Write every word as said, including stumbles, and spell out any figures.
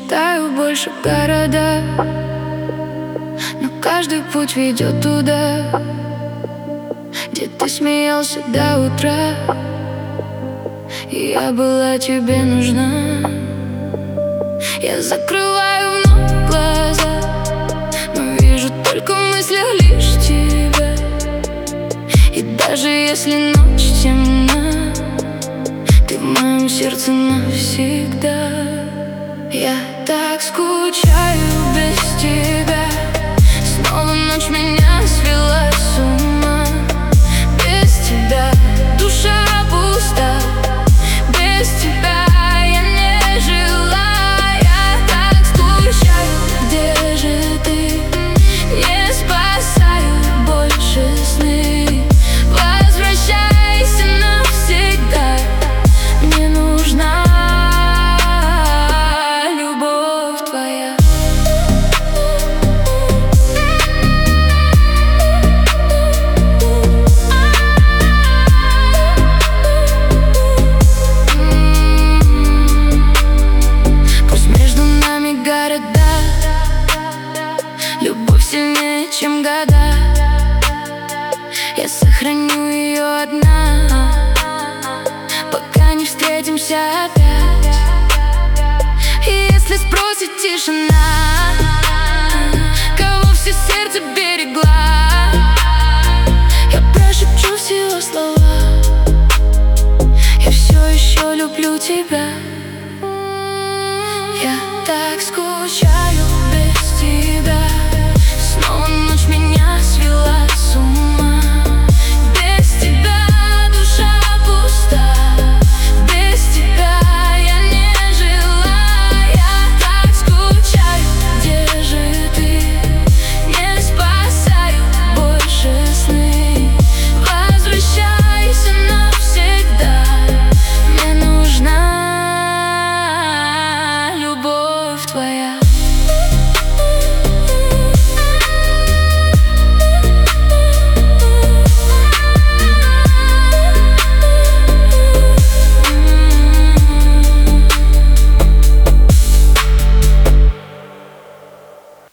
мечтаю больше города, но каждый путь ведет туда, где ты смеялся до утра, и я была тебе нужна. Я закрываю вновь глаза, но вижу только в мыслях лишь тебя. И даже если ночь темна, ты в моем сердце навсегда. Я так скучаю без тебя. Снова ночь меня свела с ума. Без тебя душа пуста. Без тебя я не жила. Я так скучаю, где же ты? Не спасаю больше сны. Возвращайся навсегда. Мне нужна любовь твоя. Пусть между нами города, любовь сильнее, чем года. Я сохраню ее одна, пока не встретимся опять. И если спросит тишина, кого все сердце берегла, я прошепчу всего слова. Я все еще люблю тебя. Я так скучаю